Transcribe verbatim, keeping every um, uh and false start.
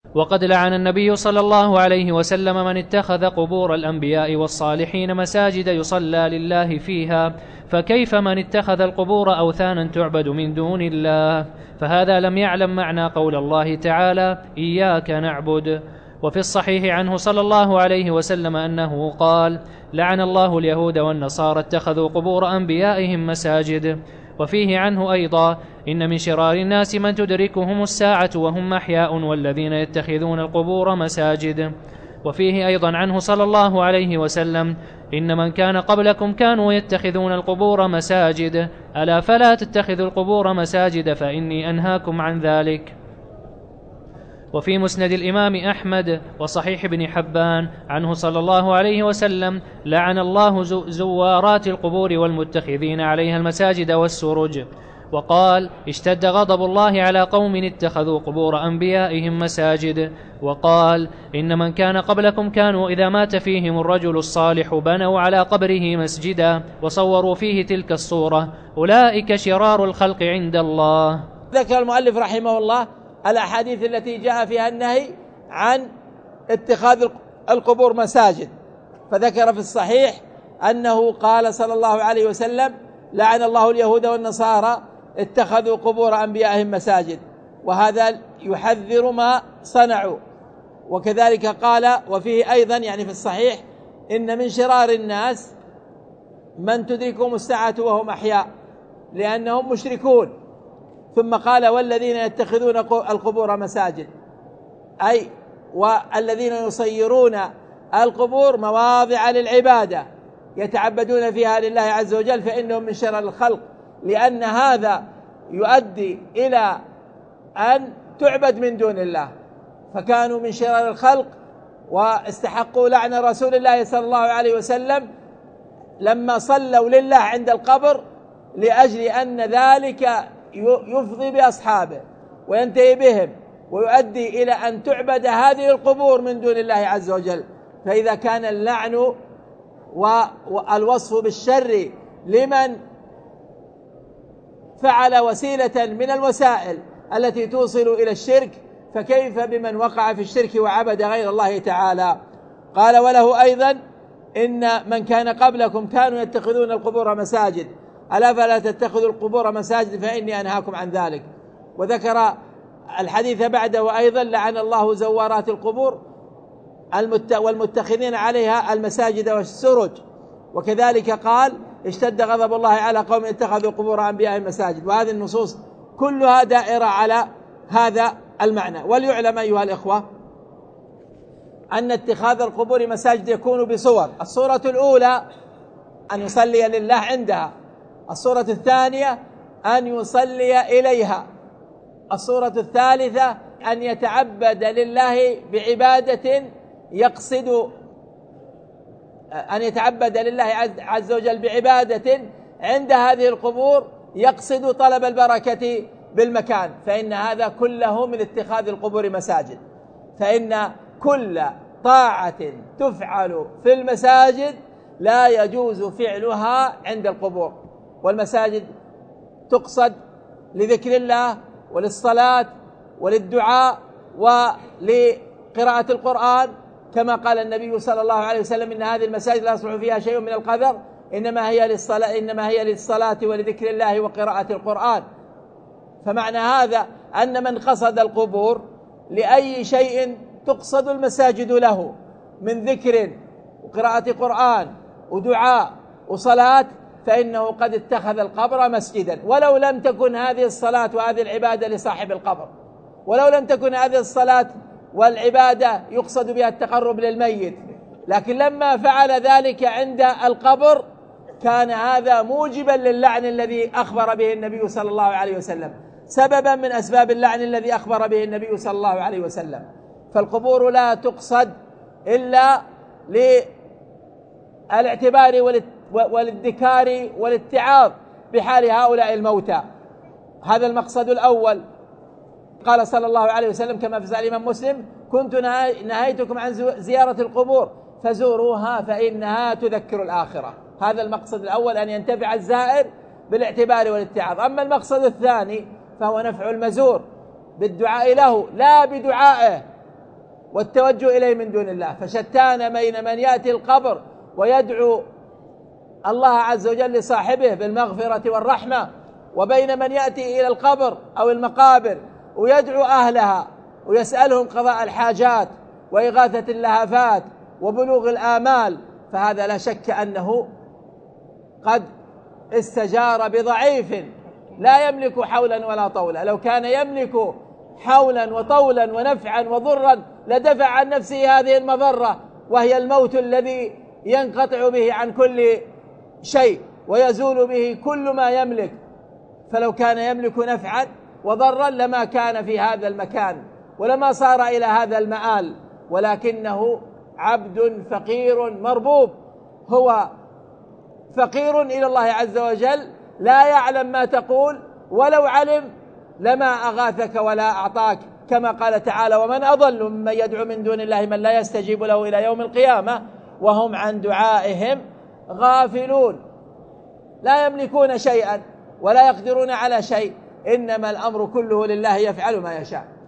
وقد لعن النبي صلى الله عليه وسلم من اتخذ قبور الأنبياء والصالحين مساجد يصلى لله فيها، فكيف من اتخذ القبور أوثانا تعبد من دون الله؟ فهذا لم يعلم معنى قول الله تعالى إياك نعبد. وفي الصحيح عنه صلى الله عليه وسلم أنه قال لعن الله اليهود والنصارى اتخذوا قبور أنبيائهم مساجد. وفيه عنه أيضا إن من شرار الناس من تدركهم الساعة وهم أحياء والذين يتخذون القبور مساجد. وفيه أيضا عنه صلى الله عليه وسلم إن من كان قبلكم كانوا يتخذون القبور مساجد، ألا فلا تتخذوا القبور مساجد فإني أنهاكم عن ذلك. وفي مسند الإمام أحمد وصحيح ابن حبان عنه صلى الله عليه وسلم لعن الله زوارات القبور والمتخذين عليها المساجد والسرج. وقال اشتد غضب الله على قوم اتخذوا قبور أنبيائهم مساجد. وقال إن من كان قبلكم كانوا إذا مات فيهم الرجل الصالح بنوا على قبره مسجدا وصوروا فيه تلك الصورة، أولئك شرار الخلق عند الله. ذكر المؤلف رحمه الله الأحاديث التي جاء فيها النهي عن اتخاذ القبور مساجد، فذكر في الصحيح أنه قال صلى الله عليه وسلم لعن الله اليهود والنصارى اتخذوا قبور أنبيائهم مساجد، وهذا يحذر ما صنعوا. وكذلك قال وفيه أيضا يعني في الصحيح إن من شرار الناس من تدركهم الساعة وهم أحياء لأنهم مشركون. ثم قال والذين يتخذون القبور مساجد، أي والذين يصيرون القبور مواضع للعبادة يتعبدون فيها لله عز وجل، فإنهم من شرار الخلق، لأن هذا يؤدي إلى أن تعبد من دون الله، فكانوا من شرار الخلق واستحقوا لعن رسول الله صلى الله عليه وسلم لما صلوا لله عند القبر، لأجل أن ذلك يفضي بأصحابه وينتهي بهم ويؤدي إلى أن تعبد هذه القبور من دون الله عز وجل. فإذا كان اللعن والوصف بالشر لمن فعل وسيلة من الوسائل التي توصل إلى الشرك، فكيف بمن وقع في الشرك وعبد غير الله تعالى؟ قال وله أيضا إن من كان قبلكم كانوا يتخذون القبور مساجد، ألا فلا تتخذوا القبور مساجد فإني أنهاكم عن ذلك. وذكر الحديث بعده أيضا لعن الله زوارات القبور والمتخذين عليها المساجد والسرج. وكذلك قال اشتد غضب الله على قوم اتخذوا قبور أنبيائهم مساجد. وهذه النصوص كلها دائرة على هذا المعنى. وليعلم أيها الإخوة أن اتخاذ القبور مساجد يكون بصور: الصورة الأولى أن يصلي لله عندها، الصورة الثانية أن يصلي إليها، الصورة الثالثة أن يتعبد لله بعبادة يقصد أن يتعبد لله عز وجل بعبادة عند هذه القبور يقصد طلب البركة بالمكان، فإن هذا كله من اتخاذ القبور مساجد. فإن كل طاعة تفعل في المساجد لا يجوز فعلها عند القبور، والمساجد تقصد لذكر الله وللصلاة وللدعاء ولقراءة القرآن، كما قال النبي صلى الله عليه وسلم إن هذه المساجد لا يصلح فيها شيء من القذر، إنما هي للصلاة إنما هي للصلاة ولذكر الله وقراءة القرآن. فمعنى هذا أن من قصد القبور لأي شيء تقصد المساجد له من ذكر وقراءة قرآن ودعاء وصلاة، فإنه قد اتخذ القبر مسجدا، ولو لم تكن هذه الصلاة وهذه العبادة لصاحب القبر، ولو لم تكن هذه الصلاة والعبادة يقصد بها التقرب للميت، لكن لما فعل ذلك عند القبر كان هذا موجبا للعن الذي أخبر به النبي صلى الله عليه وسلم، سببا من أسباب اللعن الذي أخبر به النبي صلى الله عليه وسلم. فالقبور لا تقصد إلا للاعتبار والادكار والاتعاظ بحال هؤلاء الموتى، هذا المقصد الأول. قال صلى الله عليه وسلم كما في صحيح الإمام مسلم: كنت نهيتكم عن زيارة القبور فزوروها فإنها تذكر الآخرة. هذا المقصد الأول، أن ينتفع الزائر بالاعتبار والاتعاظ. أما المقصد الثاني فهو نفع المزور بالدعاء له لا بدعائه، والتوجه إليه من دون الله. فشتان بين من يأتي القبر ويدعو الله عز وجل لصاحبه بالمغفرة والرحمة، وبين من يأتي إلى القبر أو المقابر ويدعو أهلها ويسألهم قضاء الحاجات وإغاثة اللهفات وبلوغ الآمال. فهذا لا شك أنه قد استجار بضعيف لا يملك حولا ولا طولا. لو كان يملك حولا وطولا ونفعا وضرا لدفع عن نفسه هذه المضرة، وهي الموت الذي ينقطع به عن كل شيء ويزول به كل ما يملك. فلو كان يملك نفعا وضرا لما كان في هذا المكان ولما صار إلى هذا المآل، ولكنه عبد فقير مربوب، هو فقير إلى الله عز وجل، لا يعلم ما تقول، ولو علم لما أغاثك ولا أعطاك، كما قال تعالى: ومن أضل ممن يدعو من دون الله من لا يستجيب له إلى يوم القيامة وهم عن دعائهم غافلون. لا يملكون شيئا ولا يقدرون على شيء، إنما الأمر كله لله يفعل ما يشاء.